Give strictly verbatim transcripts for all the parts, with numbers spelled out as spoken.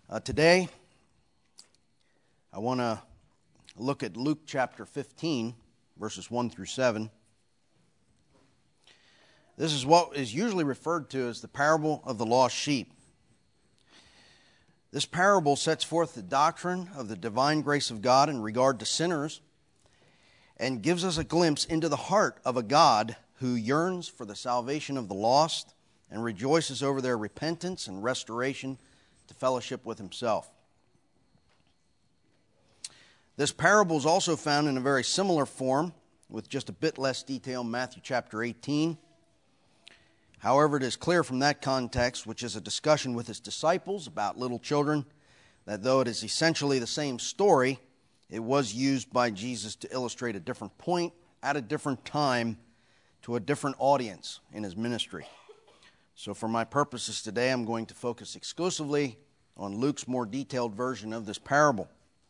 Uh, today, I want to look at Luke chapter fifteen, verses one through seven. This is what is usually referred to as the parable of the lost sheep. This parable sets forth the doctrine of the divine grace of God in regard to sinners and gives us a glimpse into the heart of a God who yearns for the salvation of the lost and rejoices over their repentance and restoration to fellowship with himself. This parable is also found in a very similar form, with just a bit less detail, in Matthew chapter eighteen. However, it is clear from that context, which is a discussion with his disciples about little children, that though it is essentially the same story, it was used by Jesus to illustrate a different point at a different time to a different audience in his ministry. So for my purposes today, I'm going to focus exclusively on Luke's more detailed version of this parable.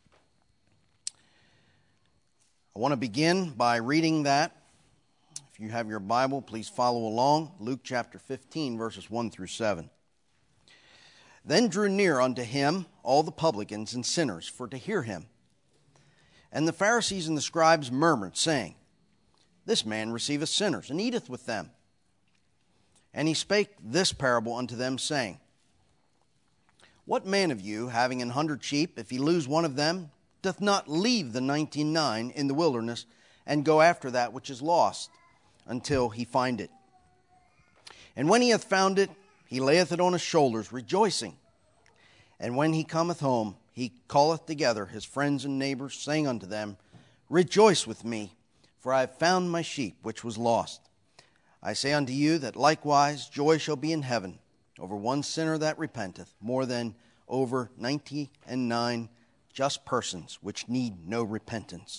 I want to begin by reading that. If you have your Bible, please follow along. Luke chapter fifteen, verses one through seven. Then drew near unto him all the publicans and sinners for to hear him. And the Pharisees and the scribes murmured, saying, This man receiveth sinners, and eateth with them. And he spake this parable unto them, saying, What man of you, having an hundred sheep, if he lose one of them, doth not leave the ninety-nine in the wilderness, and go after that which is lost, until he find it? And when he hath found it, he layeth it on his shoulders, rejoicing. And when he cometh home, he calleth together his friends and neighbors, saying unto them, Rejoice with me, for I have found my sheep which was lost. I say unto you that likewise joy shall be in heaven over one sinner that repenteth, more than over ninety and nine just persons which need no repentance.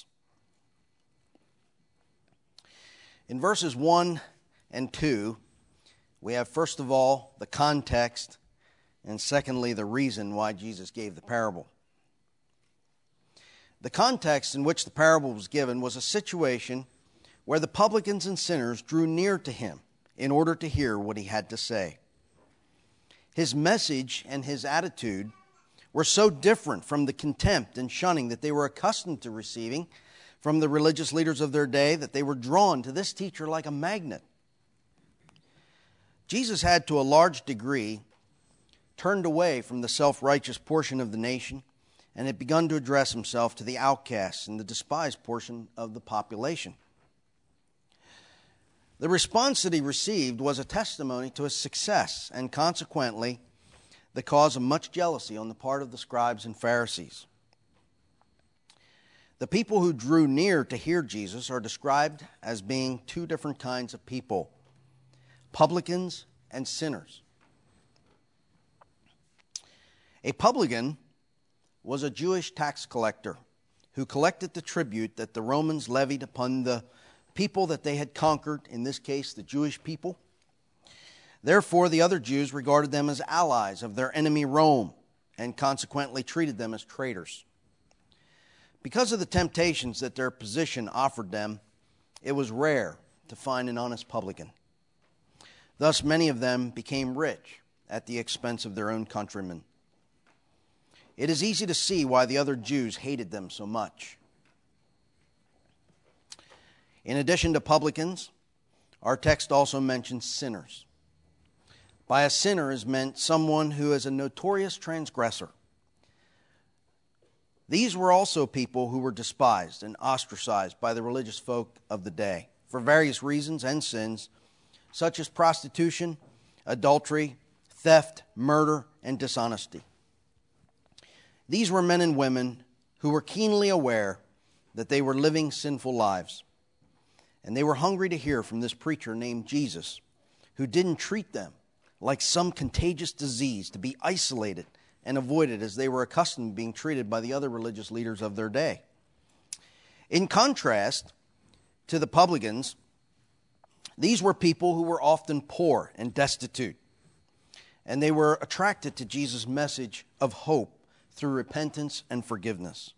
In verses one and two, we have first of all the context, and secondly the reason why Jesus gave the parable. The context in which the parable was given was a situation where the publicans and sinners drew near to him in order to hear what he had to say. His message and his attitude were so different from the contempt and shunning that they were accustomed to receiving from the religious leaders of their day that they were drawn to this teacher like a magnet. Jesus had, to a large degree, turned away from the self-righteous portion of the nation and had begun to address himself to the outcasts and the despised portion of the population. The response that he received was a testimony to his success and consequently the cause of much jealousy on the part of the scribes and Pharisees. The people who drew near to hear Jesus are described as being two different kinds of people, publicans and sinners. A publican was a Jewish tax collector who collected the tribute that the Romans levied upon the people that they had conquered, in this case the Jewish people. Therefore, the other Jews regarded them as allies of their enemy Rome and consequently treated them as traitors. Because of the temptations that their position offered them, it was rare to find an honest publican. Thus, many of them became rich at the expense of their own countrymen. It is easy to see why the other Jews hated them so much. In addition to publicans, our text also mentions sinners. By a sinner is meant someone who is a notorious transgressor. These were also people who were despised and ostracized by the religious folk of the day for various reasons and sins, such as prostitution, adultery, theft, murder, and dishonesty. These were men and women who were keenly aware that they were living sinful lives, and they were hungry to hear from this preacher named Jesus, who didn't treat them like some contagious disease to be isolated and avoided as they were accustomed to being treated by the other religious leaders of their day. In contrast to the publicans, these were people who were often poor and destitute, and they were attracted to Jesus' message of hope through repentance and forgiveness.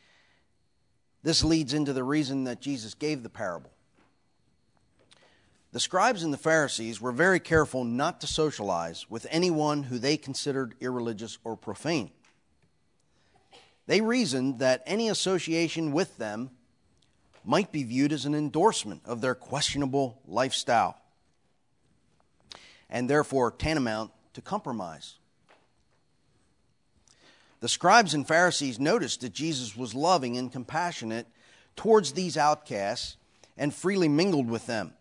This leads into the reason that Jesus gave the parable. The scribes and the Pharisees were very careful not to socialize with anyone who they considered irreligious or profane. They reasoned that any association with them might be viewed as an endorsement of their questionable lifestyle, and therefore tantamount to compromise. The scribes and Pharisees noticed that Jesus was loving and compassionate towards these outcasts and freely mingled with them.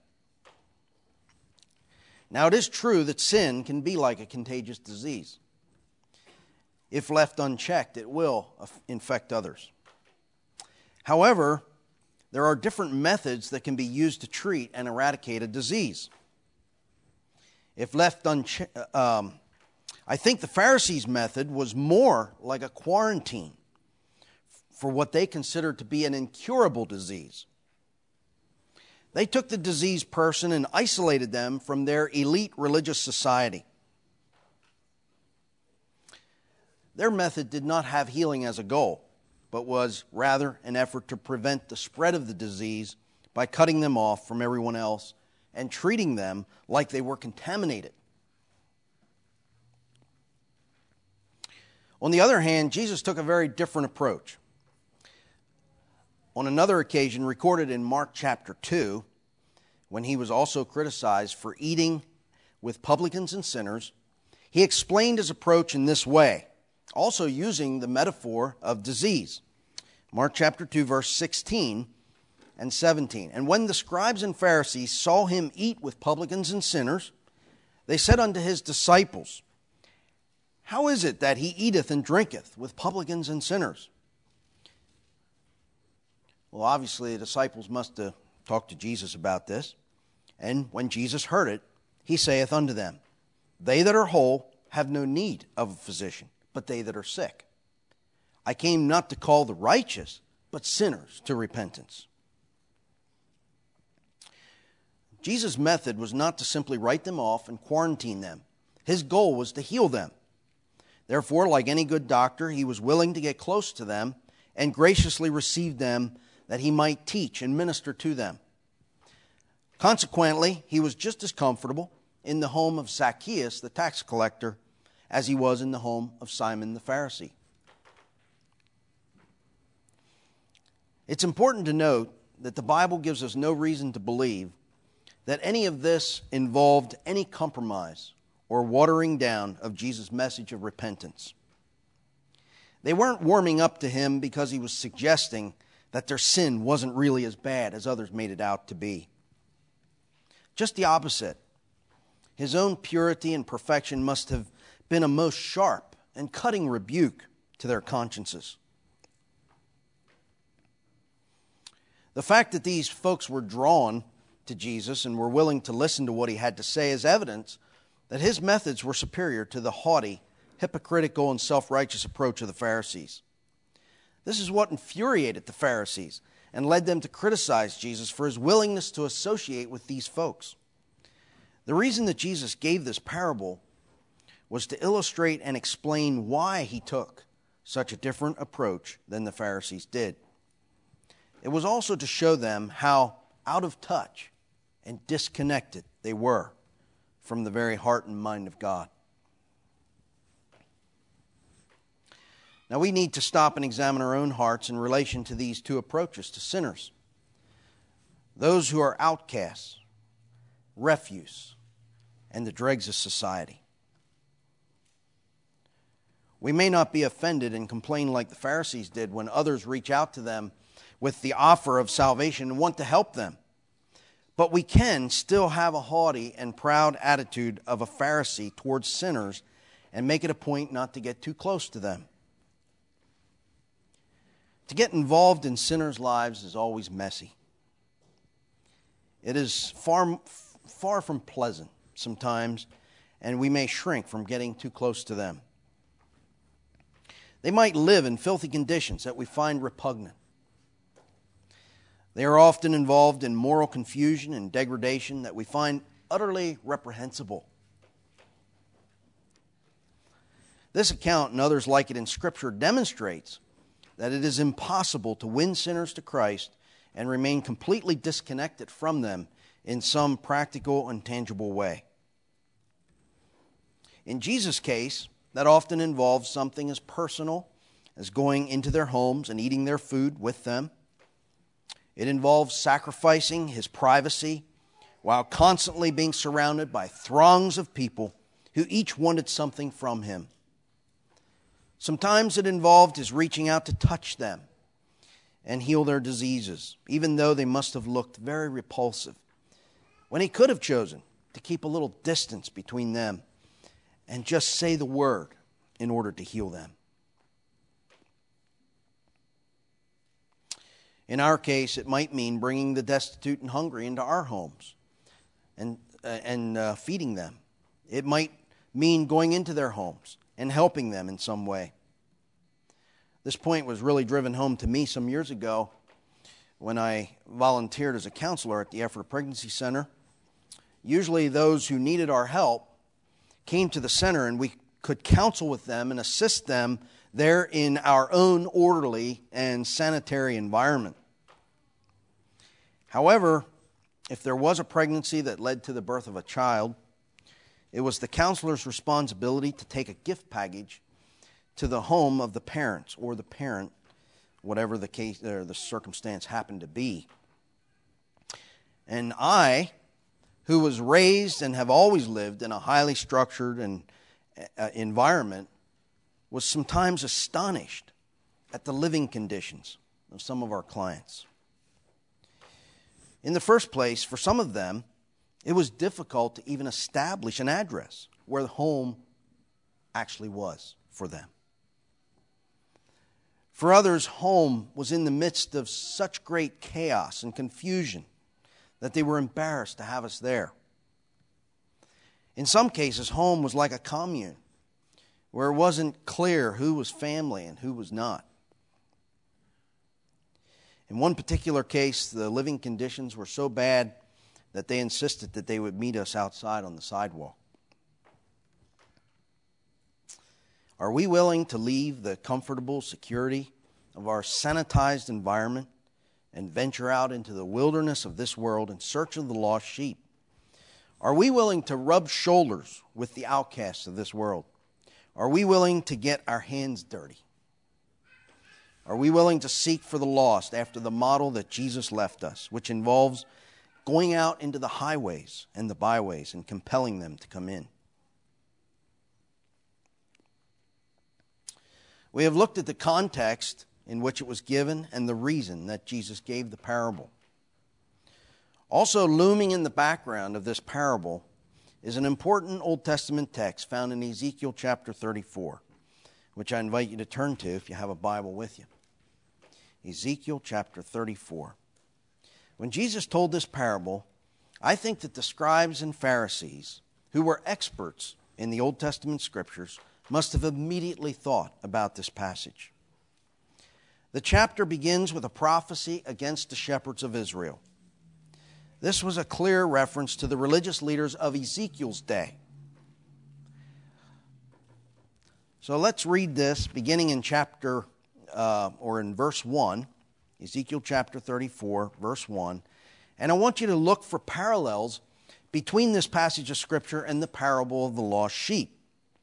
Now, it is true that sin can be like a contagious disease. If left unchecked, it will infect others. However, there are different methods that can be used to treat and eradicate a disease. If left unchecked, um, I think the Pharisees' method was more like a quarantine for what they considered to be an incurable disease. They took the diseased person and isolated them from their elite religious society. Their method did not have healing as a goal, but was rather an effort to prevent the spread of the disease by cutting them off from everyone else and treating them like they were contaminated. On the other hand, Jesus took a very different approach. On another occasion, recorded in Mark chapter two, when he was also criticized for eating with publicans and sinners, he explained his approach in this way, also using the metaphor of disease. Mark chapter two, verse sixteen and seventeen. And when the scribes and Pharisees saw him eat with publicans and sinners, they said unto his disciples, How is it that he eateth and drinketh with publicans and sinners? Well, obviously, the disciples must have talked to Jesus about this. And when Jesus heard it, he saith unto them, They that are whole have no need of a physician, but they that are sick. I came not to call the righteous, but sinners to repentance. Jesus' method was not to simply write them off and quarantine them. His goal was to heal them. Therefore, like any good doctor, he was willing to get close to them and graciously receive them that he might teach and minister to them. Consequently, he was just as comfortable in the home of Zacchaeus, the tax collector, as he was in the home of Simon the Pharisee. It's important to note that the Bible gives us no reason to believe that any of this involved any compromise or watering down of Jesus' message of repentance. They weren't warming up to him because he was suggesting that their sin wasn't really as bad as others made it out to be. Just the opposite. His own purity and perfection must have been a most sharp and cutting rebuke to their consciences. The fact that these folks were drawn to Jesus and were willing to listen to what he had to say is evidence that his methods were superior to the haughty, hypocritical, and self-righteous approach of the Pharisees. This is what infuriated the Pharisees and led them to criticize Jesus for his willingness to associate with these folks. The reason that Jesus gave this parable was to illustrate and explain why he took such a different approach than the Pharisees did. It was also to show them how out of touch and disconnected they were from the very heart and mind of God. Now, we need to stop and examine our own hearts in relation to these two approaches to sinners. Those who are outcasts, refuse, and the dregs of society. We may not be offended and complain like the Pharisees did when others reach out to them with the offer of salvation and want to help them. But we can still have a haughty and proud attitude of a Pharisee towards sinners and make it a point not to get too close to them. To get involved in sinners' lives is always messy. It is far, far from pleasant sometimes, and we may shrink from getting too close to them. They might live in filthy conditions that we find repugnant. They are often involved in moral confusion and degradation that we find utterly reprehensible. This account and others like it in Scripture demonstrates that it is impossible to win sinners to Christ and remain completely disconnected from them in some practical and tangible way. In Jesus' case, that often involves something as personal as going into their homes and eating their food with them. It involves sacrificing his privacy while constantly being surrounded by throngs of people who each wanted something from him. Sometimes it involved his reaching out to touch them and heal their diseases, even though they must have looked very repulsive, when he could have chosen to keep a little distance between them and just say the word in order to heal them. In our case, it might mean bringing the destitute and hungry into our homes and, uh, and uh, feeding them. It might mean going into their homes and helping them in some way. This point was really driven home to me some years ago when I volunteered as a counselor at the Ephrata Pregnancy Center. Usually those who needed our help came to the center and we could counsel with them and assist them there in our own orderly and sanitary environment. However, if there was a pregnancy that led to the birth of a child, it was the counselor's responsibility to take a gift package to the home of the parents or the parent, whatever the case or the circumstance happened to be. And I, who was raised and have always lived in a highly structured and uh, environment, was sometimes astonished at the living conditions of some of our clients. In the first place, for some of them, it was difficult to even establish an address where the home actually was for them. For others, home was in the midst of such great chaos and confusion that they were embarrassed to have us there. In some cases, home was like a commune where it wasn't clear who was family and who was not. In one particular case, the living conditions were so bad that they insisted that they would meet us outside on the sidewalk. Are we willing to leave the comfortable security of our sanitized environment and venture out into the wilderness of this world in search of the lost sheep? Are we willing to rub shoulders with the outcasts of this world? Are we willing to get our hands dirty? Are we willing to seek for the lost after the model that Jesus left us, which involves going out into the highways and the byways and compelling them to come in? We have looked at the context in which it was given and the reason that Jesus gave the parable. Also looming in the background of this parable is an important Old Testament text found in Ezekiel chapter thirty-four, which I invite you to turn to if you have a Bible with you. Ezekiel chapter thirty-four. When Jesus told this parable, I think that the scribes and Pharisees, who were experts in the Old Testament scriptures, must have immediately thought about this passage. The chapter begins with a prophecy against the shepherds of Israel. This was a clear reference to the religious leaders of Ezekiel's day. So let's read this beginning in chapter, uh, or in verse one, Ezekiel chapter thirty-four, verse one. And I want you to look for parallels between this passage of Scripture and the parable of the lost sheep.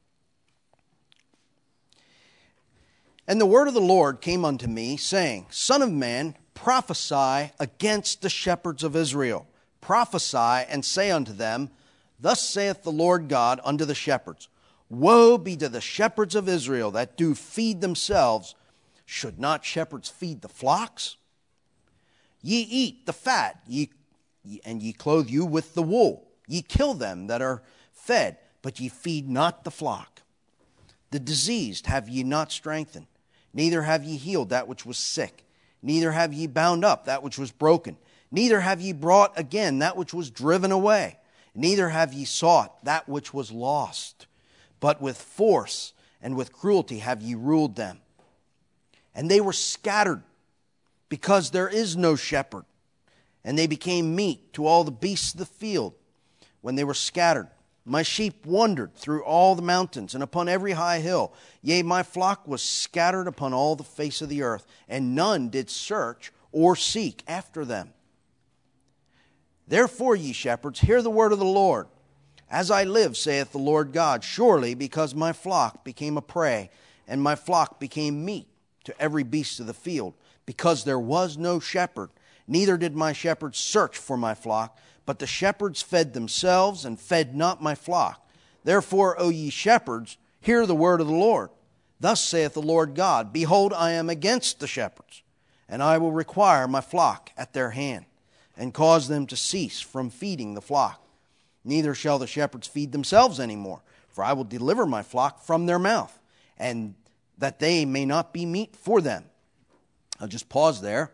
And the word of the Lord came unto me, saying, Son of man, prophesy against the shepherds of Israel. Prophesy and say unto them, Thus saith the Lord God unto the shepherds, Woe be to the shepherds of Israel that do feed themselves. Should not shepherds feed the flocks? Ye eat the fat, ye, and ye clothe you with the wool. Ye kill them that are fed, but ye feed not the flock. The diseased have ye not strengthened, neither have ye healed that which was sick, neither have ye bound up that which was broken, neither have ye brought again that which was driven away, neither have ye sought that which was lost, but with force and with cruelty have ye ruled them. And they were scattered, because there is no shepherd, and they became meat to all the beasts of the field when they were scattered. My sheep wandered through all the mountains and upon every high hill. Yea, my flock was scattered upon all the face of the earth, and none did search or seek after them. Therefore, ye shepherds, hear the word of the Lord. As I live, saith the Lord God, surely because my flock became a prey, and my flock became meat to every beast of the field, because there was no shepherd, neither did my shepherds search for my flock, but the shepherds fed themselves, and fed not my flock. Therefore, O ye shepherds, hear the word of the Lord. Thus saith the Lord God, behold, I am against the shepherds, and I will require my flock at their hand, and cause them to cease from feeding the flock. Neither shall the shepherds feed themselves any more, for I will deliver my flock from their mouth, and that they may not be meat for them. I'll just pause there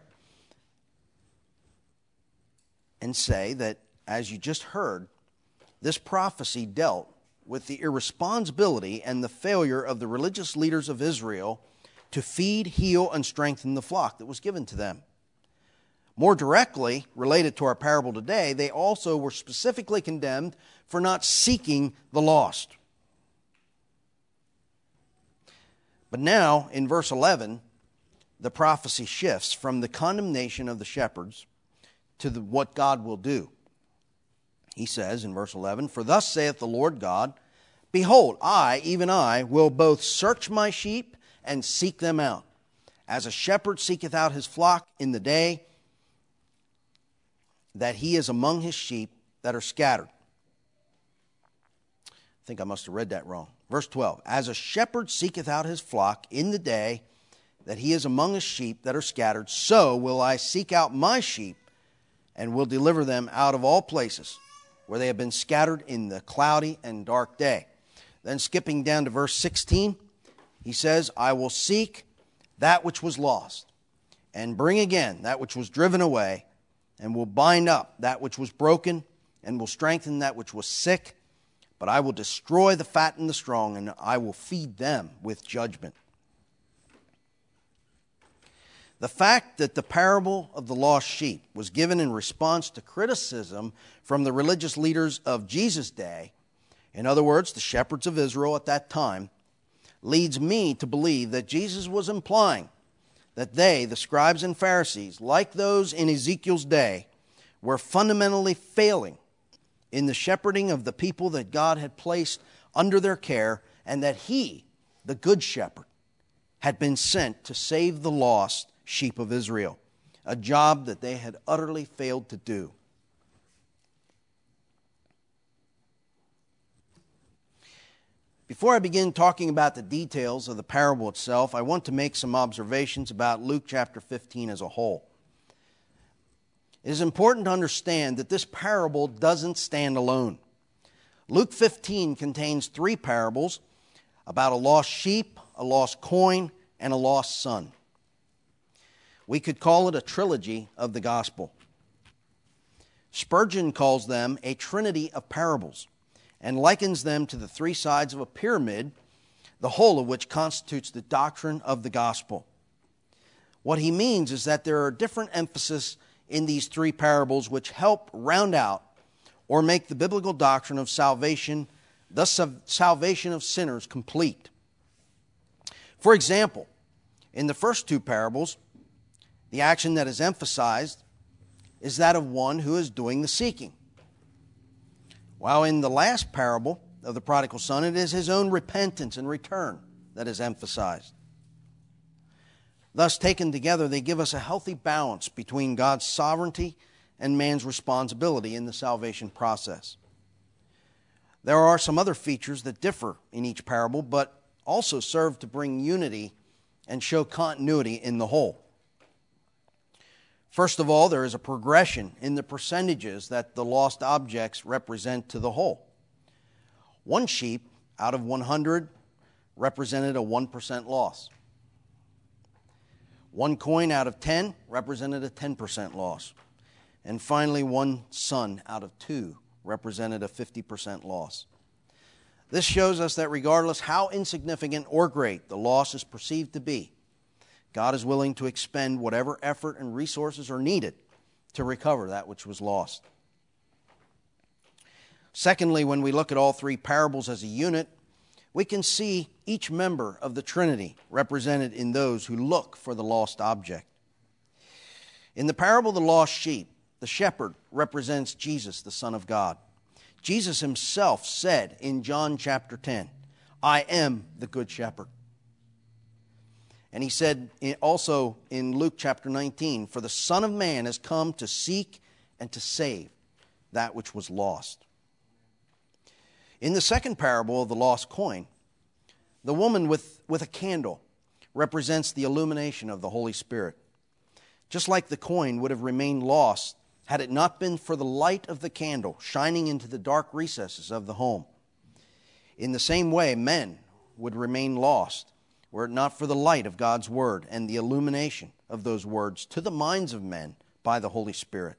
and say that, as you just heard, this prophecy dealt with the irresponsibility and the failure of the religious leaders of Israel to feed, heal, and strengthen the flock that was given to them. More directly related to our parable today, they also were specifically condemned for not seeking the lost. But now, in verse eleven, the prophecy shifts from the condemnation of the shepherds to the, what God will do. He says in verse eleven, For thus saith the Lord God, Behold, I, even I, will both search my sheep and seek them out. As a shepherd seeketh out his flock in the day that he is among his sheep that are scattered. I think I must have read that wrong. Verse twelve, As a shepherd seeketh out his flock in the day that he is among his sheep that are scattered, so will I seek out my sheep and will deliver them out of all places where they have been scattered in the cloudy and dark day. Then skipping down to verse sixteen, he says, I will seek that which was lost, and bring again that which was driven away, and will bind up that which was broken, and will strengthen that which was sick. But I will destroy the fat and the strong, and I will feed them with judgment. The fact that the parable of the lost sheep was given in response to criticism from the religious leaders of Jesus' day, in other words, the shepherds of Israel at that time, leads me to believe that Jesus was implying that they, the scribes and Pharisees, like those in Ezekiel's day, were fundamentally failing in the shepherding of the people that God had placed under their care, and that he, the good shepherd, had been sent to save the lost sheep of Israel, a job that they had utterly failed to do. Before I begin talking about the details of the parable itself, I want to make some observations about Luke chapter fifteen as a whole. It is important to understand that this parable doesn't stand alone. Luke fifteen contains three parables about a lost sheep, a lost coin, and a lost son. We could call it a trilogy of the gospel. Spurgeon calls them a trinity of parables, and likens them to the three sides of a pyramid, the whole of which constitutes the doctrine of the gospel. What he means is that there are different emphases in these three parables which help round out or make the biblical doctrine of salvation, the salvation of sinners, complete. For example, in the first two parables, the action that is emphasized is that of one who is doing the seeking. While in the last parable of the prodigal son, it is his own repentance and return that is emphasized. Thus, taken together, they give us a healthy balance between God's sovereignty and man's responsibility in the salvation process. There are some other features that differ in each parable, but also serve to bring unity and show continuity in the whole. First of all, there is a progression in the percentages that the lost objects represent to the whole. One sheep out of one hundred represented a one percent loss. One coin out of ten represented a ten percent loss. And finally, one son out of two represented a fifty percent loss. This shows us that regardless how insignificant or great the loss is perceived to be, God is willing to expend whatever effort and resources are needed to recover that which was lost. Secondly, when we look at all three parables as a unit, we can see each member of the Trinity represented in those who look for the lost object. In the parable of the lost sheep, the shepherd represents Jesus, the Son of God. Jesus himself said in John chapter ten, I am the good shepherd. And he said also in Luke chapter nineteen, for the Son of Man has come to seek and to save that which was lost. In the second parable of the lost coin, the woman with, with a candle represents the illumination of the Holy Spirit. Just like the coin would have remained lost had it not been for the light of the candle shining into the dark recesses of the home. In the same way, men would remain lost were it not for the light of God's Word and the illumination of those words to the minds of men by the Holy Spirit.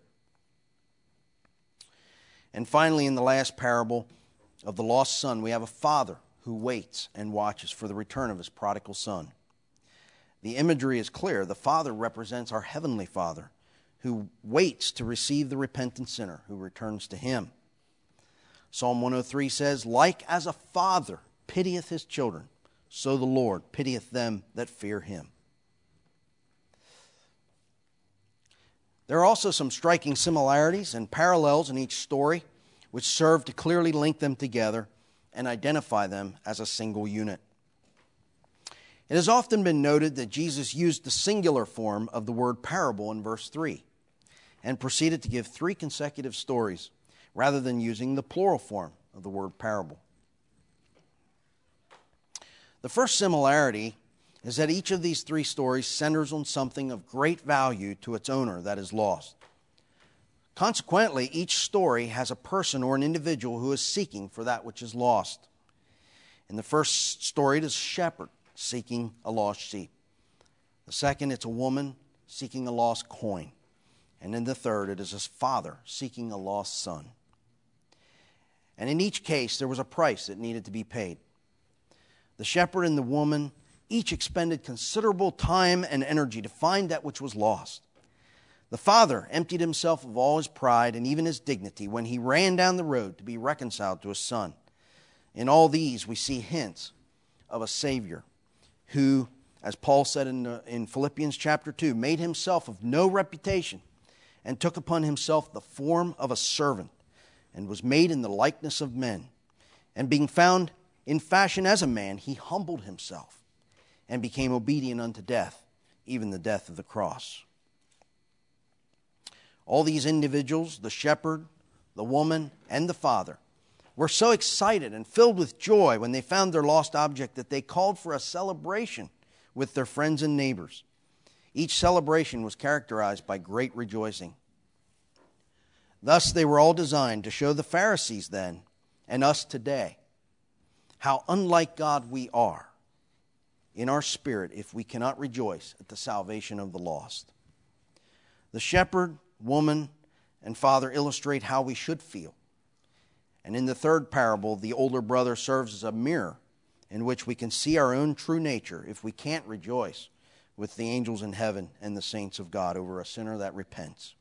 And finally, in the last parable of the lost son, we have a father who waits and watches for the return of his prodigal son. The imagery is clear. The Father represents our Heavenly Father, who waits to receive the repentant sinner who returns to him. Psalm one oh three says, like as a father pitieth his children, so the Lord pitieth them that fear him. There are also some striking similarities and parallels in each story, which serve to clearly link them together and identify them as a single unit. It has often been noted that Jesus used the singular form of the word parable in verse three and proceeded to give three consecutive stories rather than using the plural form of the word parable. The first similarity is that each of these three stories centers on something of great value to its owner that is lost. Consequently, each story has a person or an individual who is seeking for that which is lost. In the first story, it is a shepherd seeking a lost sheep. The second, it's a woman seeking a lost coin. And in the third, it is his father seeking a lost son. And in each case, there was a price that needed to be paid. The shepherd and the woman each expended considerable time and energy to find that which was lost. The father emptied himself of all his pride and even his dignity when he ran down the road to be reconciled to his son. In all these, we see hints of a Savior who, as Paul said in, uh, in Philippians chapter two, made himself of no reputation and took upon himself the form of a servant and was made in the likeness of men. And being found in fashion as a man, he humbled himself and became obedient unto death, even the death of the cross. All these individuals, the shepherd, the woman, and the father, were so excited and filled with joy when they found their lost object that they called for a celebration with their friends and neighbors. Each celebration was characterized by great rejoicing. Thus, they were all designed to show the Pharisees then, and us today, how unlike God we are in our spirit if we cannot rejoice at the salvation of the lost. The shepherd, woman, and father illustrate how we should feel. And in the third parable, the older brother serves as a mirror in which we can see our own true nature if we can't rejoice with the angels in heaven and the saints of God over a sinner that repents.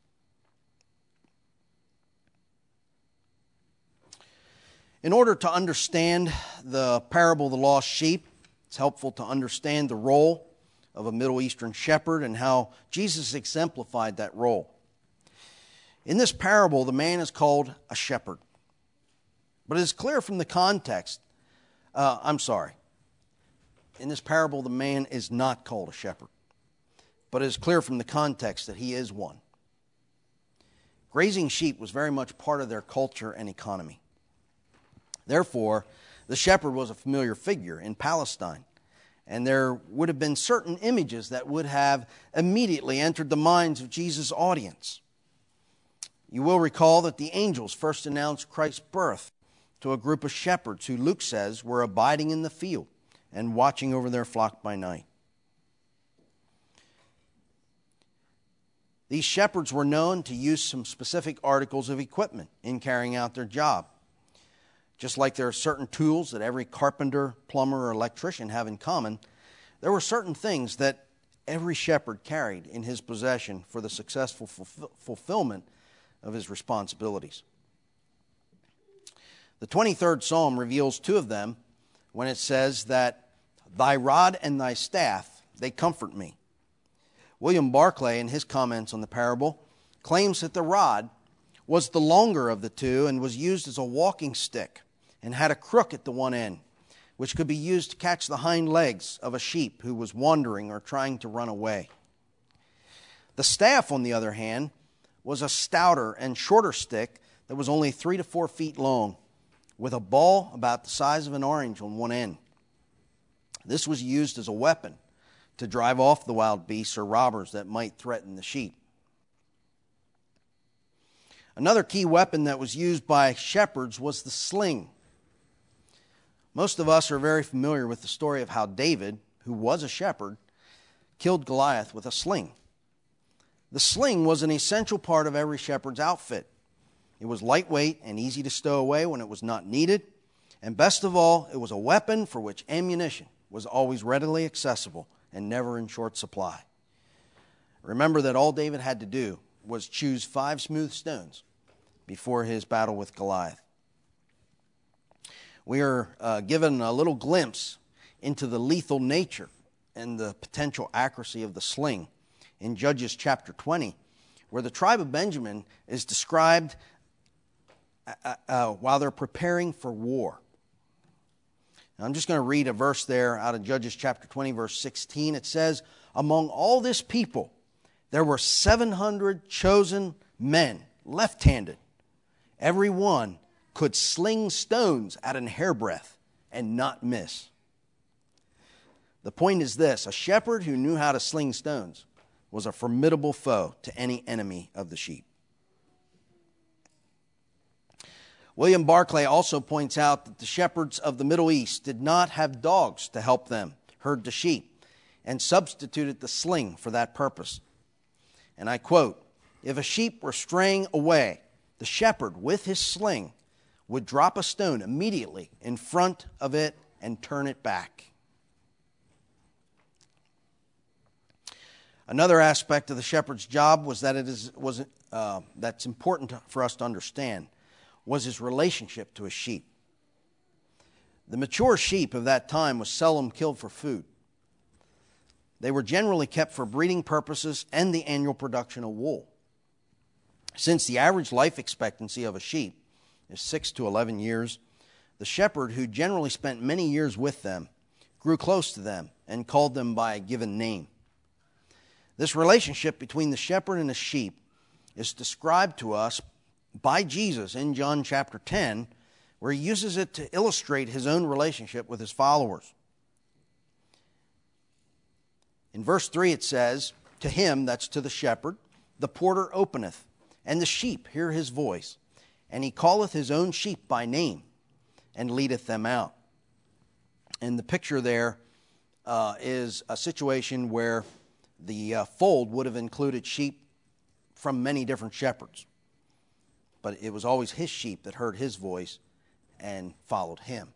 In order to understand the parable of the lost sheep, it's helpful to understand the role of a Middle Eastern shepherd and how Jesus exemplified that role. In this parable, the man is called a shepherd. But it is clear from the context, uh, I'm sorry, in this parable, the man is not called a shepherd. But it is clear from the context that he is one. Grazing sheep was very much part of their culture and economy. Therefore, the shepherd was a familiar figure in Palestine, and there would have been certain images that would have immediately entered the minds of Jesus' audience. You will recall that the angels first announced Christ's birth to a group of shepherds who Luke says were abiding in the field and watching over their flock by night. These shepherds were known to use some specific articles of equipment in carrying out their job. Just like there are certain tools that every carpenter, plumber, or electrician have in common, there were certain things that every shepherd carried in his possession for the successful fulfill- fulfillment of his responsibilities. The twenty-third Psalm reveals two of them when it says that, "Thy rod and thy staff, they comfort me." William Barclay, in his comments on the parable, claims that the rod was the longer of the two and was used as a walking stick and had a crook at the one end, which could be used to catch the hind legs of a sheep who was wandering or trying to run away. The staff, on the other hand, was a stouter and shorter stick that was only three to four feet long, with a ball about the size of an orange on one end. This was used as a weapon to drive off the wild beasts or robbers that might threaten the sheep. Another key weapon that was used by shepherds was the sling. Most of us are very familiar with the story of how David, who was a shepherd, killed Goliath with a sling. The sling was an essential part of every shepherd's outfit. It was lightweight and easy to stow away when it was not needed. And best of all, it was a weapon for which ammunition was always readily accessible and never in short supply. Remember that all David had to do was choose five smooth stones before his battle with Goliath. We are uh, given a little glimpse into the lethal nature and the potential accuracy of the sling in Judges chapter twenty, where the tribe of Benjamin is described uh, uh, while they're preparing for war. Now, I'm just going to read a verse there out of Judges chapter twenty, verse sixteen. It says, "Among all this people, there were seven hundred chosen men, left-handed. Every one could sling stones at an hairbreadth and not miss." The point is this: a shepherd who knew how to sling stones was a formidable foe to any enemy of the sheep. William Barclay also points out that the shepherds of the Middle East did not have dogs to help them herd the sheep, and substituted the sling for that purpose. And I quote, "If a sheep were straying away, the shepherd with his sling would drop a stone immediately in front of it and turn it back." Another aspect of the shepherd's job was that it is was uh, that's important for us to understand was his relationship to his sheep. The mature sheep of that time was seldom killed for food. They were generally kept for breeding purposes and the annual production of wool. Since the average life expectancy of a sheep is six to eleven years, the shepherd, who generally spent many years with them, grew close to them and called them by a given name. This relationship between the shepherd and the sheep is described to us by Jesus in John chapter ten, where he uses it to illustrate his own relationship with his followers. In verse three it says, "To him," that's to the shepherd, "the porter openeth, and the sheep hear his voice. And he calleth his own sheep by name, and leadeth them out." And the picture there uh, is a situation where the uh, fold would have included sheep from many different shepherds. But it was always his sheep that heard his voice and followed him.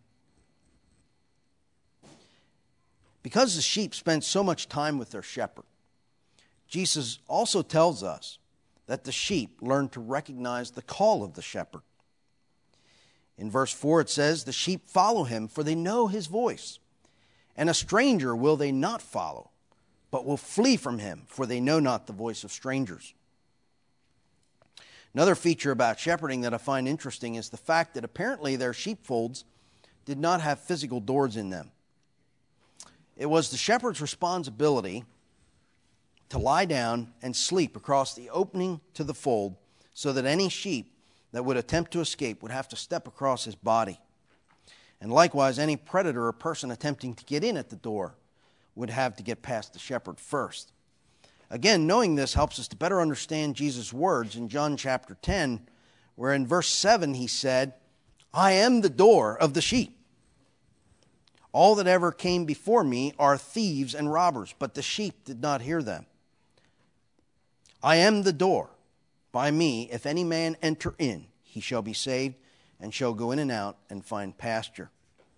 Because the sheep spent so much time with their shepherd, Jesus also tells us that the sheep learn to recognize the call of the shepherd. In verse four it says, "The sheep follow him, for they know his voice. And a stranger will they not follow, but will flee from him, for they know not the voice of strangers." Another feature about shepherding that I find interesting is the fact that apparently their sheepfolds did not have physical doors in them. It was the shepherd's responsibility to lie down and sleep across the opening to the fold, so that any sheep that would attempt to escape would have to step across his body. And likewise, any predator or person attempting to get in at the door would have to get past the shepherd first. Again, knowing this helps us to better understand Jesus' words in John chapter ten, where in verse seven he said, "I am the door of the sheep. All that ever came before me are thieves and robbers, but the sheep did not hear them. I am the door. By me, if any man enter in, he shall be saved, and shall go in and out and find pasture."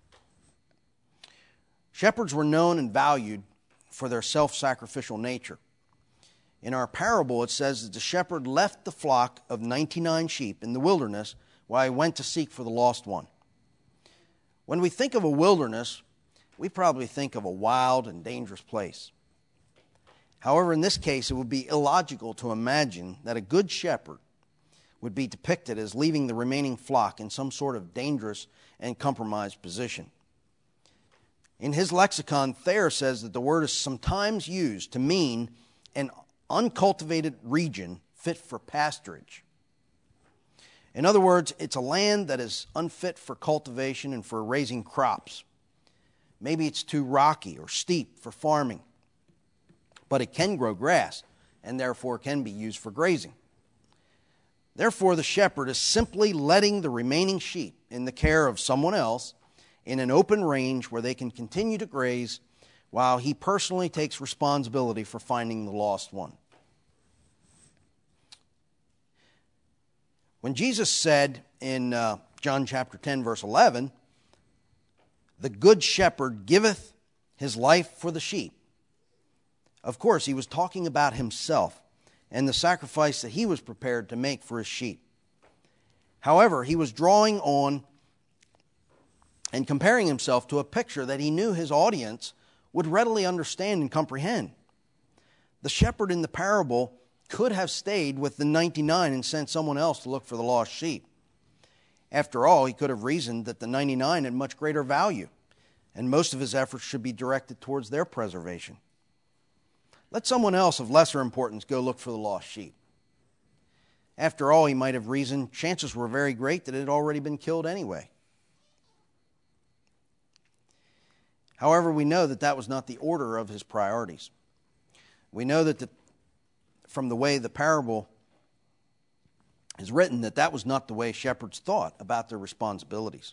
Shepherds were known and valued for their self-sacrificial nature. In our parable, it says that the shepherd left the flock of ninety-nine sheep in the wilderness while he went to seek for the lost one. When we think of a wilderness, we probably think of a wild and dangerous place. However, in this case, it would be illogical to imagine that a good shepherd would be depicted as leaving the remaining flock in some sort of dangerous and compromised position. In his lexicon, Thayer says that the word is sometimes used to mean an uncultivated region fit for pasturage. In other words, it's a land that is unfit for cultivation and for raising crops. Maybe it's too rocky or steep for farming, but it can grow grass and therefore can be used for grazing. Therefore, the shepherd is simply letting the remaining sheep in the care of someone else in an open range where they can continue to graze while he personally takes responsibility for finding the lost one. When Jesus said in uh, John chapter ten, verse eleven, "The good shepherd giveth his life for the sheep," of course, he was talking about himself and the sacrifice that he was prepared to make for his sheep. However, he was drawing on and comparing himself to a picture that he knew his audience would readily understand and comprehend. The shepherd in the parable could have stayed with the ninety-nine and sent someone else to look for the lost sheep. After all, he could have reasoned that the ninety-nine had much greater value, and most of his efforts should be directed towards their preservation. Let someone else of lesser importance go look for the lost sheep. After all, he might have reasoned, chances were very great that it had already been killed anyway. However, we know that that was not the order of his priorities. We know that the, from the way the parable is written, that that was not the way shepherds thought about their responsibilities.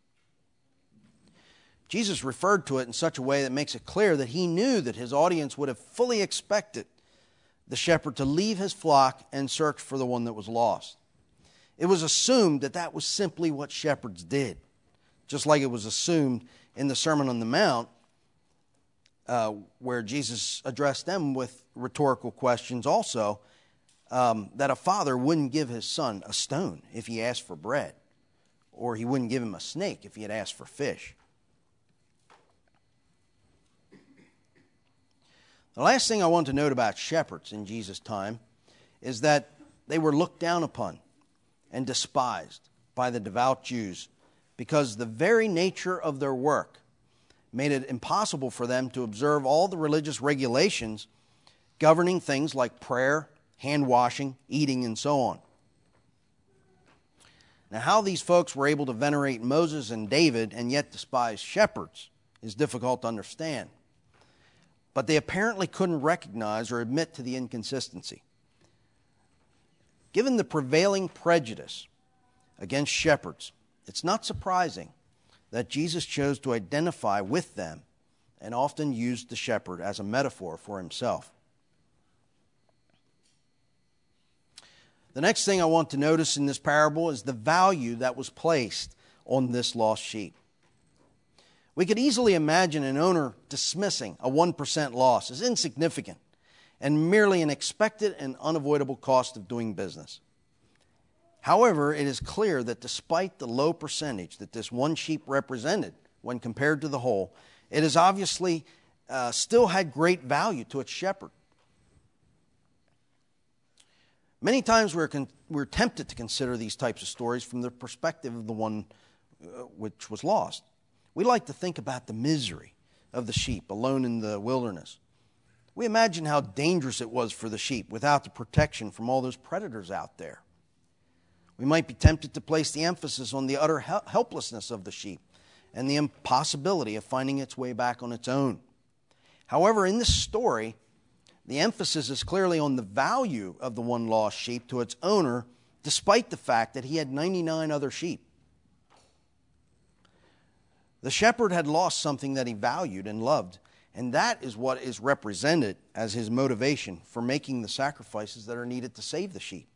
Jesus referred to it in such a way that makes it clear that he knew that his audience would have fully expected the shepherd to leave his flock and search for the one that was lost. It was assumed that that was simply what shepherds did, just like it was assumed in the Sermon on the Mount, uh, where Jesus addressed them with rhetorical questions also, um, that a father wouldn't give his son a stone if he asked for bread, or he wouldn't give him a snake if he had asked for fish. The last thing I want to note about shepherds in Jesus' time is that they were looked down upon and despised by the devout Jews because the very nature of their work made it impossible for them to observe all the religious regulations governing things like prayer, hand washing, eating, and so on. Now, how these folks were able to venerate Moses and David and yet despise shepherds is difficult to understand. But they apparently couldn't recognize or admit to the inconsistency. Given the prevailing prejudice against shepherds, it's not surprising that Jesus chose to identify with them and often used the shepherd as a metaphor for himself. The next thing I want to notice in this parable is the value that was placed on this lost sheep. We could easily imagine an owner dismissing a one percent loss as insignificant and merely an expected and unavoidable cost of doing business. However, it is clear that despite the low percentage that this one sheep represented when compared to the whole, it has obviously uh, still had great value to its shepherd. Many times we're, con- we're tempted to consider these types of stories from the perspective of the one uh, which was lost. We like to think about the misery of the sheep alone in the wilderness. We imagine how dangerous it was for the sheep without the protection from all those predators out there. We might be tempted to place the emphasis on the utter hel- helplessness of the sheep and the impossibility of finding its way back on its own. However, in this story, the emphasis is clearly on the value of the one lost sheep to its owner, despite the fact that he had ninety-nine other sheep. The shepherd had lost something that he valued and loved, and that is what is represented as his motivation for making the sacrifices that are needed to save the sheep.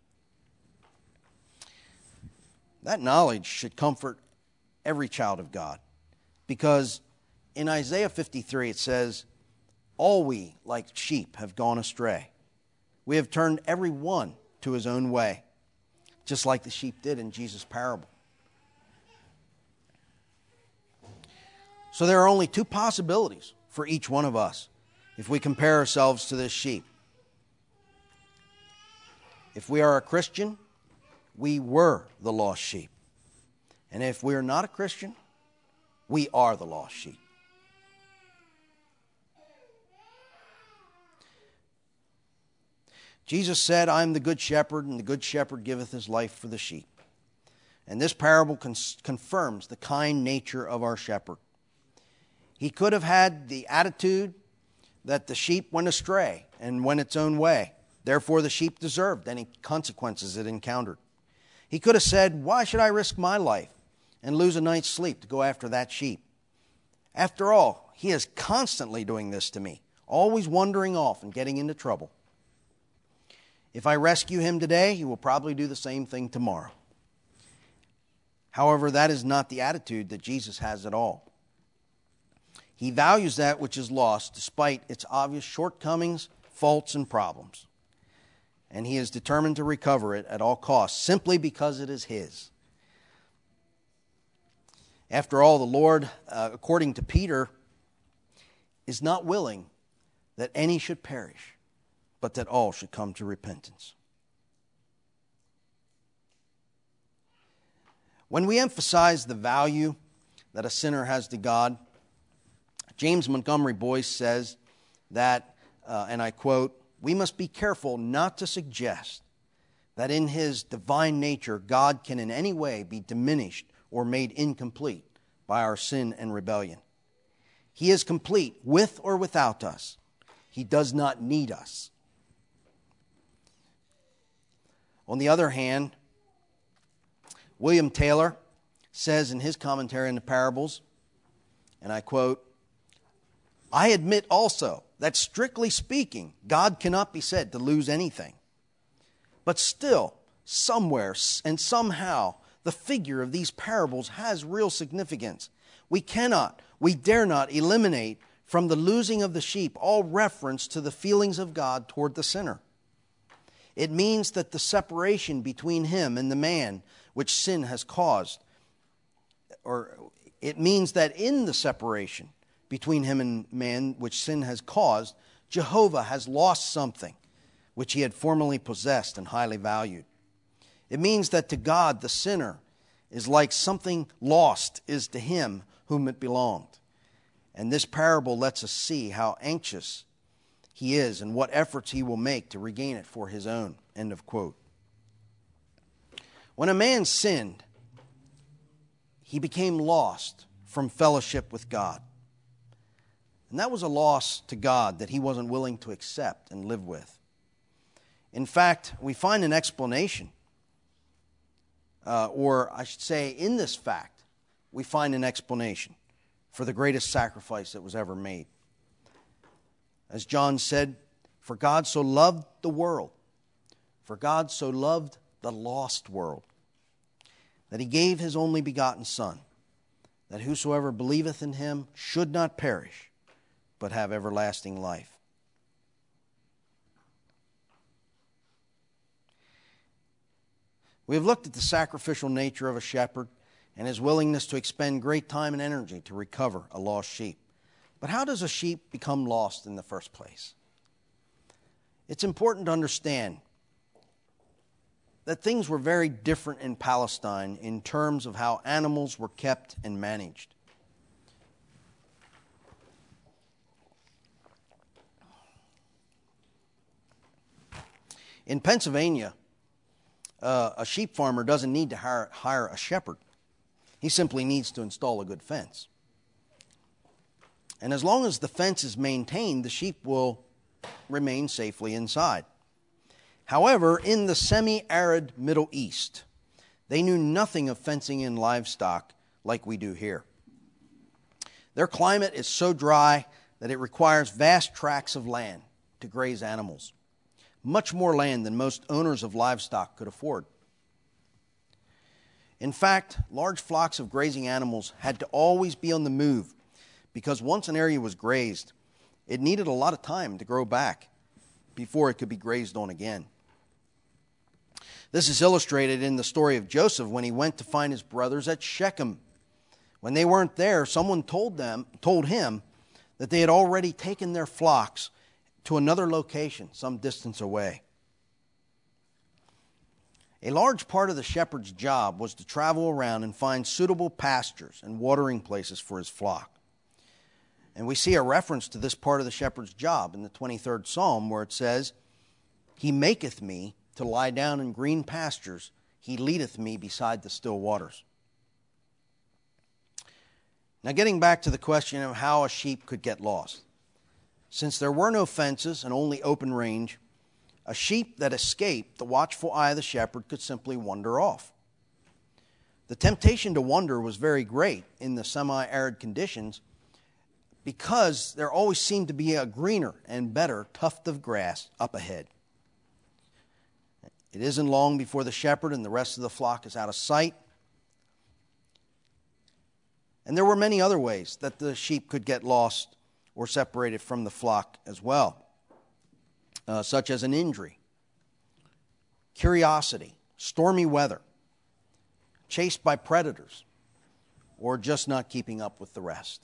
That knowledge should comfort every child of God, because in Isaiah fifty-three it says, "All we like sheep have gone astray. We have turned every one to his own way," just like the sheep did in Jesus' parable. So there are only two possibilities for each one of us if we compare ourselves to this sheep. If we are a Christian, we were the lost sheep. And if we are not a Christian, we are the lost sheep. Jesus said, I am the good shepherd, and the good shepherd giveth his life for the sheep. And this parable cons- confirms the kind nature of our shepherd. He could have had the attitude that the sheep went astray and went its own way. Therefore, the sheep deserved any consequences it encountered. He could have said, why should I risk my life and lose a night's sleep to go after that sheep? After all, he is constantly doing this to me, always wandering off and getting into trouble. If I rescue him today, he will probably do the same thing tomorrow. However, that is not the attitude that Jesus has at all. He values that which is lost despite its obvious shortcomings, faults, and problems. And he is determined to recover it at all costs simply because it is his. After all, the Lord, uh, according to Peter, is not willing that any should perish, but that all should come to repentance. When we emphasize the value that a sinner has to God, James Montgomery Boyce says that, uh, and I quote, we must be careful not to suggest that in his divine nature God can in any way be diminished or made incomplete by our sin and rebellion. He is complete with or without us. He does not need us. On the other hand, William Taylor says in his commentary on the parables, and I quote, I admit also that strictly speaking, God cannot be said to lose anything. But still, somewhere and somehow, the figure of these parables has real significance. We cannot, we dare not eliminate from the losing of the sheep all reference to the feelings of God toward the sinner. It means that the separation between him and the man which sin has caused, or it means that in the separation between him and man which sin has caused, Jehovah has lost something which he had formerly possessed and highly valued. It means that to God the sinner is like something lost is to him whom it belonged. And this parable lets us see how anxious he is and what efforts he will make to regain it for his own. End of quote. When a man sinned, he became lost from fellowship with God. And that was a loss to God that he wasn't willing to accept and live with. In fact, we find an explanation, uh, or I should say in this fact, we find an explanation for the greatest sacrifice that was ever made. As John said, for God so loved the world, for God so loved the lost world, that he gave his only begotten Son, that whosoever believeth in him should not perish, but have everlasting life. We have looked at the sacrificial nature of a shepherd and his willingness to expend great time and energy to recover a lost sheep. But how does a sheep become lost in the first place? It's important to understand that things were very different in Palestine in terms of how animals were kept and managed. In Pennsylvania, uh, a sheep farmer doesn't need to hire, hire a shepherd. He simply needs to install a good fence. And as long as the fence is maintained, the sheep will remain safely inside. However, in the semi-arid Middle East, they knew nothing of fencing in livestock like we do here. Their climate is so dry that it requires vast tracts of land to graze animals, much more land than most owners of livestock could afford. In fact, large flocks of grazing animals had to always be on the move because once an area was grazed, it needed a lot of time to grow back before it could be grazed on again. This is illustrated in the story of Joseph when he went to find his brothers at Shechem. When they weren't there, someone told them, told him that they had already taken their flocks to another location some distance away. A large part of the shepherd's job was to travel around and find suitable pastures and watering places for his flock. And we see a reference to this part of the shepherd's job in the twenty-third Psalm, where it says, "He maketh me to lie down in green pastures. He leadeth me beside the still waters." Now, getting back to the question of how a sheep could get lost. Since there were no fences and only open range, a sheep that escaped the watchful eye of the shepherd could simply wander off. The temptation to wander was very great in the semi-arid conditions because there always seemed to be a greener and better tuft of grass up ahead. It isn't long before the shepherd and the rest of the flock is out of sight. And there were many other ways that the sheep could get lost or separated from the flock as well. Uh, such as an injury, curiosity, stormy weather, chased by predators, or just not keeping up with the rest.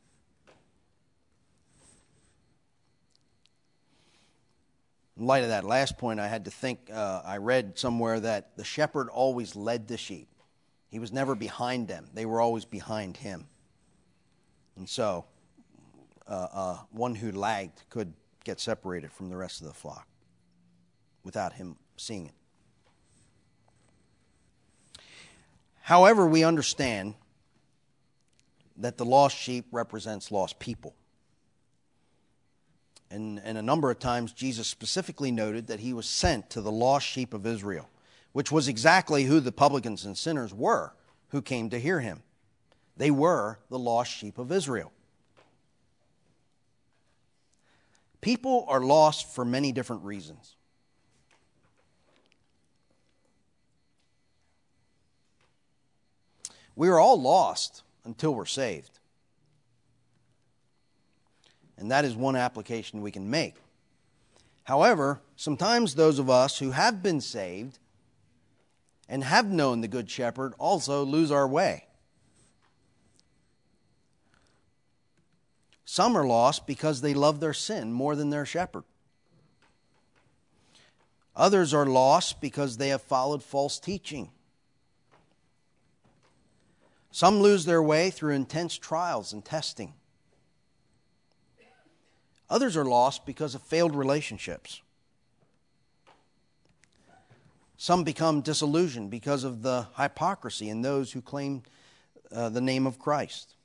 In light of that last point, I had to think, uh, I read somewhere that the shepherd always led the sheep. He was never behind them. They were always behind him. And so, uh, uh, one who lagged could get separated from the rest of the flock without him seeing it. However, we understand that the lost sheep represents lost people. And, and a number of times Jesus specifically noted that he was sent to the lost sheep of Israel, which was exactly who the publicans and sinners were who came to hear him. They were the lost sheep of Israel. People are lost for many different reasons. We are all lost until we're saved. And that is one application we can make. However, sometimes those of us who have been saved and have known the Good Shepherd also lose our way. Some are lost because they love their sin more than their shepherd. Others are lost because they have followed false teaching. Some lose their way through intense trials and testing. Others are lost because of failed relationships. Some become disillusioned because of the hypocrisy in those who claim uh, the name of Christ.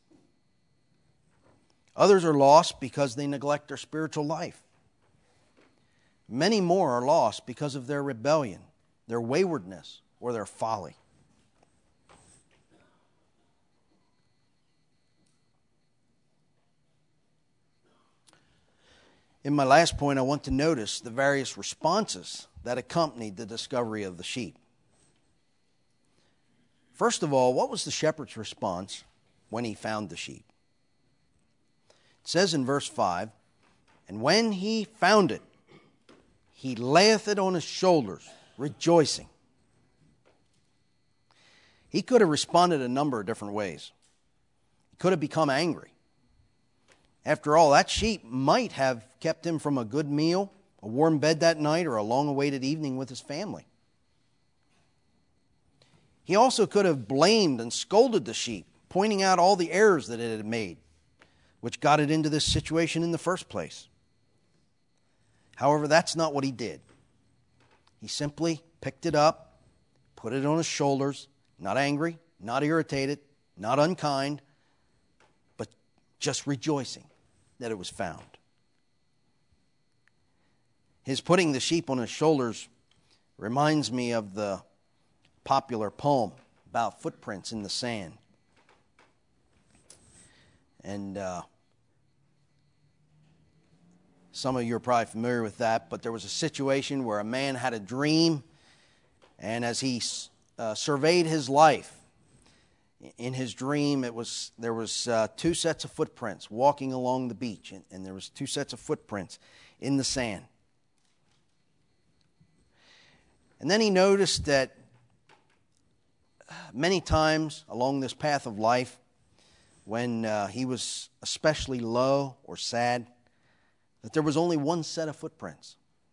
Others are lost because they neglect their spiritual life. Many more are lost because of their rebellion, their waywardness, or their folly. In my last point, I want to notice the various responses that accompanied the discovery of the sheep. First of all, what was the shepherd's response when he found the sheep? It says in verse five, "And when he found it, he layeth it on his shoulders, rejoicing." He could have responded a number of different ways. He could have become angry. After all, that sheep might have kept him from a good meal, a warm bed that night, or a long-awaited evening with his family. He also could have blamed and scolded the sheep, pointing out all the errors that it had made, which got it into this situation in the first place. However, that's not what he did. He simply picked it up, put it on his shoulders, not angry, not irritated, not unkind, but just rejoicing that it was found. His putting the sheep on his shoulders reminds me of the popular poem about footprints in the sand. And uh, some of you are probably familiar with that, but there was a situation where a man had a dream, and as he uh, surveyed his life, in his dream, it was there was uh, two sets of footprints walking along the beach, and, and there was two sets of footprints in the sand. And then he noticed that many times along this path of life, when uh, he was especially low or sad, that there was only one set of footprints.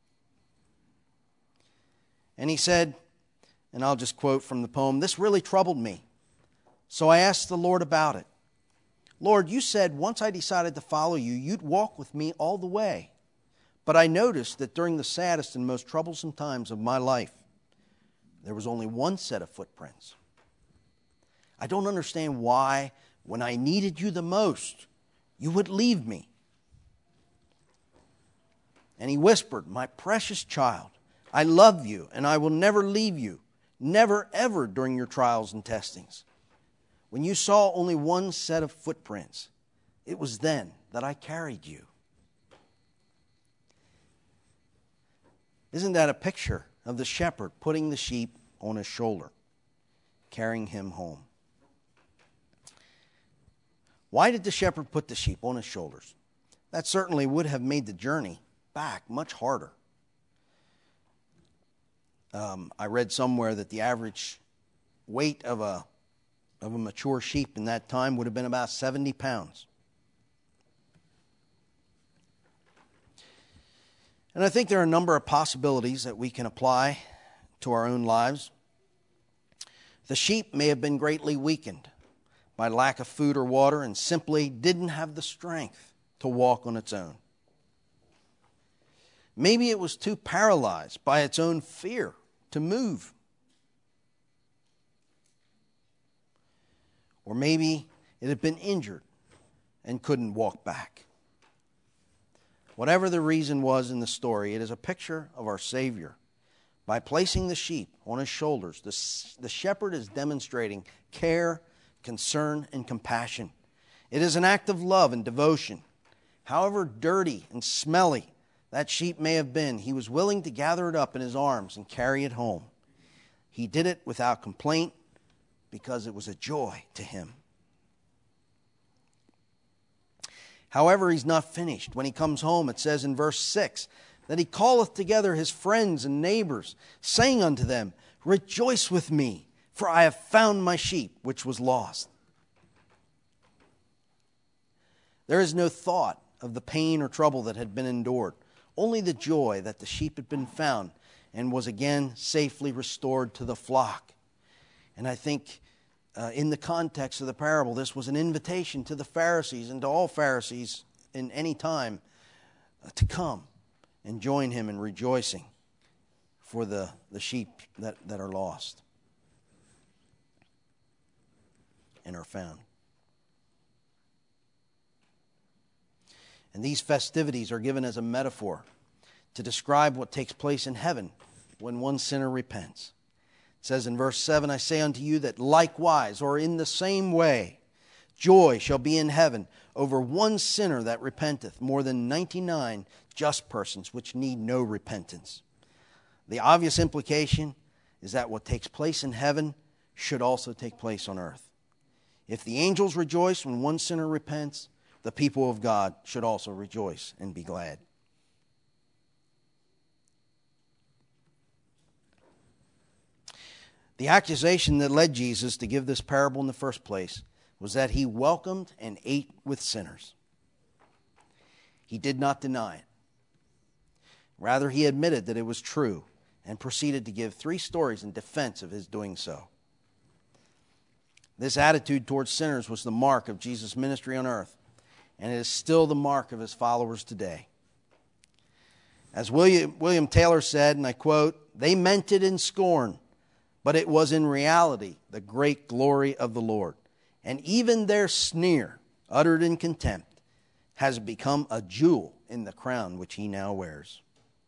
And he said, and I'll just quote from the poem, "This really troubled me, so I asked the Lord about it. Lord, you said once I decided to follow you, you'd walk with me all the way. But I noticed that during the saddest and most troublesome times of my life, there was only one set of footprints. I don't understand why, when I needed you the most, you would leave me." And he whispered, "My precious child, I love you and I will never leave you, never ever during your trials and testings. When you saw only one set of footprints, it was then that I carried you." Isn't that a picture of the shepherd putting the sheep on his shoulder, carrying him home? Why did the shepherd put the sheep on his shoulders? That certainly would have made the journey back much harder. Um, I read somewhere that the average weight of a of a mature sheep in that time would have been about seventy pounds. And I think there are a number of possibilities that we can apply to our own lives. The sheep may have been greatly weakened by lack of food or water and simply didn't have the strength to walk on its own. Maybe it was too paralyzed by its own fear to move. Or maybe it had been injured and couldn't walk back. Whatever the reason was in the story, it is a picture of our Savior. By placing the sheep on his shoulders, the, the shepherd is demonstrating care, concern, and compassion. It is an act of love and devotion. However dirty and smelly that sheep may have been, he was willing to gather it up in his arms and carry it home. He did it without complaint because it was a joy to him. However, he's not finished. When he comes home, it says in verse six, that he calleth together his friends and neighbors, saying unto them, "Rejoice with me, for I have found my sheep which was lost." There is no thought of the pain or trouble that had been endured, only the joy that the sheep had been found and was again safely restored to the flock. And I think uh, in the context of the parable, this was an invitation to the Pharisees and to all Pharisees in any time uh, to come and join him in rejoicing for the, the sheep that, that are lost and are found. And these festivities are given as a metaphor to describe what takes place in heaven when one sinner repents. It says in verse seven, "I say unto you that likewise, or in the same way, joy shall be in heaven over one sinner that repenteth, more than ninety-nine just persons which need no repentance." The obvious implication is that what takes place in heaven should also take place on earth. If the angels rejoice when one sinner repents, the people of God should also rejoice and be glad. The accusation that led Jesus to give this parable in the first place was that he welcomed and ate with sinners. He did not deny it. Rather, he admitted that it was true and proceeded to give three stories in defense of his doing so. This attitude towards sinners was the mark of Jesus' ministry on earth, and it is still the mark of his followers today. As William, William Taylor said, and I quote, "They meant it in scorn, but it was in reality the great glory of the Lord. And even their sneer, uttered in contempt, has become a jewel in the crown which he now wears."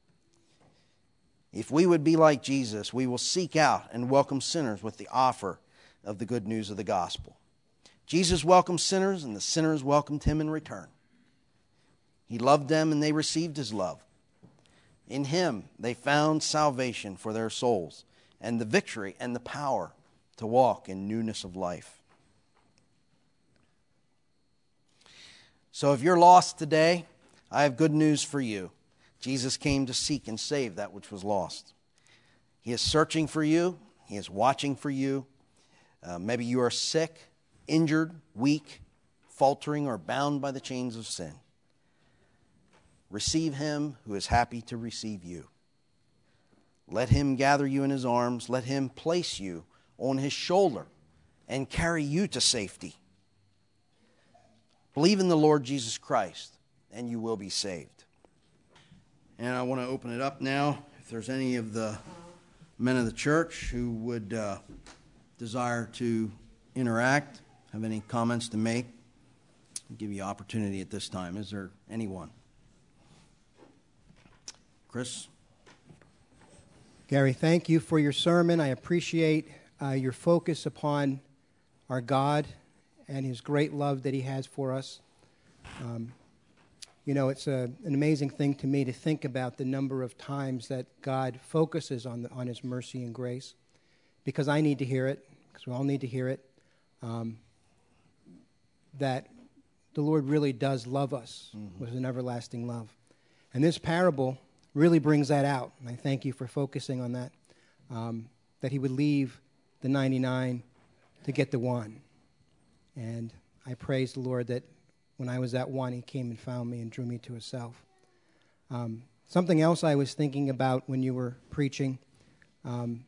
If we would be like Jesus, we will seek out and welcome sinners with the offer of the good news of the gospel. Jesus welcomed sinners, and the sinners welcomed him in return. He loved them, and they received his love. In him, they found salvation for their souls, and the victory and the power to walk in newness of life. So if you're lost today, I have good news for you. Jesus came to seek and save that which was lost. He is searching for you. He is watching for you. Uh, maybe you are sick, injured, weak, faltering or bound by the chains of sin. Receive him who is happy to receive you. Let him gather you in his arms. Let him place you on his shoulder and carry you to safety. Believe in the Lord Jesus Christ, and you will be saved. And I want to open it up now. If there's any of the men of the church who would uh, desire to interact, have any comments to make, I'll give you opportunity at this time. Is there anyone? Chris? Gary, thank you for your sermon. I appreciate uh, your focus upon our God and his great love that he has for us. Um, you know, it's a, an amazing thing to me to think about the number of times that God focuses on, the, on his mercy and grace, because I need to hear it, because we all need to hear it, um, that the Lord really does love us mm-hmm. with an everlasting love. And this parable really brings that out. And I thank you for focusing on that, um, that he would leave the ninety-nine to get the one. And I praise the Lord that when I was at one, he came and found me and drew me to himself. Um, something else I was thinking about when you were preaching um,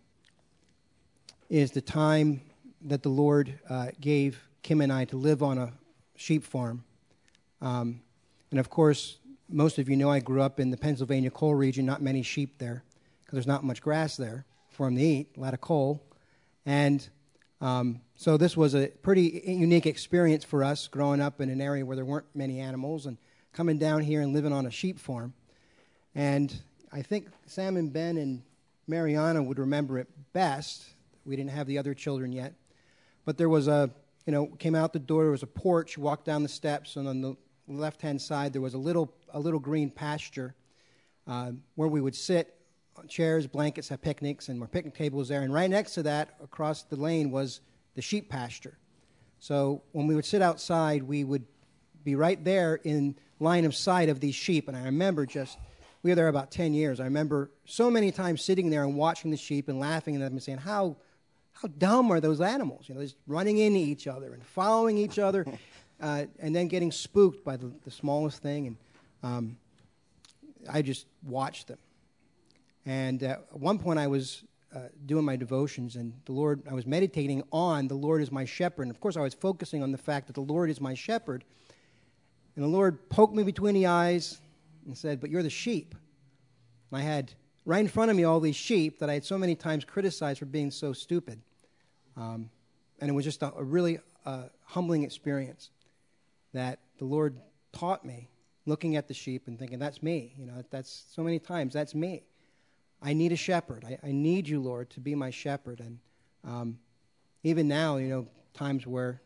is the time that the Lord uh, gave Kim and I to live on a sheep farm. Um, and of course, most of you know I grew up in the Pennsylvania coal region, not many sheep there, because there's not much grass there for them to eat, a lot of coal. And um, so this was a pretty unique experience for us, growing up in an area where there weren't many animals and coming down here and living on a sheep farm. And I think Sam and Ben and Mariana would remember it best. We didn't have the other children yet. But there was a, you know, came out the door, there was a porch, walked down the steps, and on the left-hand side there was a little a little green pasture uh, where we would sit on chairs, blankets, have picnics, and our picnic table was there. And right next to that, across the lane, was the sheep pasture. So when we would sit outside, we would be right there in line of sight of these sheep. And I remember just, we were there about ten years. I remember so many times sitting there and watching the sheep and laughing at them and saying, how how dumb are those animals? You know, just running into each other and following each other. Uh, and then getting spooked by the, the smallest thing, and um, I just watched them. And uh, at one point I was uh, doing my devotions, and the Lord, I was meditating on the Lord is my shepherd. And of course I was focusing on the fact that the Lord is my shepherd. And the Lord poked me between the eyes and said, but you're the sheep. And I had right in front of me all these sheep that I had so many times criticized for being so stupid. Um, and it was just a, a really uh, humbling experience that the Lord taught me, looking at the sheep and thinking, that's me. You know, that's so many times, that's me. I need a shepherd. I, I need you, Lord, to be my shepherd. And um, even now, you know, times where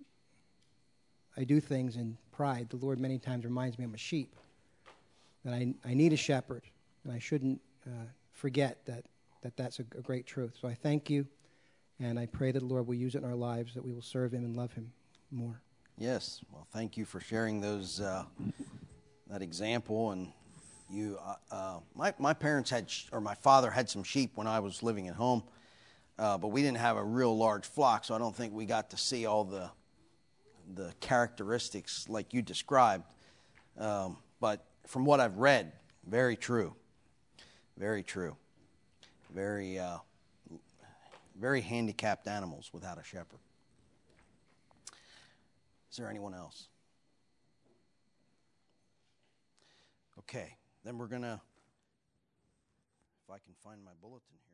I do things in pride, the Lord many times reminds me I'm a sheep, that I, I need a shepherd, and I shouldn't uh, forget that, that that's a, a great truth. So I thank you, and I pray that the Lord will use it in our lives, that we will serve him and love him more. Yes, well, thank you for sharing those uh, that example. And you, uh, uh, my my parents had, sh- or my father had some sheep when I was living at home, uh, but we didn't have a real large flock, so I don't think we got to see all the the characteristics like you described. Um, but from what I've read, very true, very true, very uh, very handicapped animals without a shepherd. Is there anyone else? Okay, then we're going to, if I can find my bulletin here.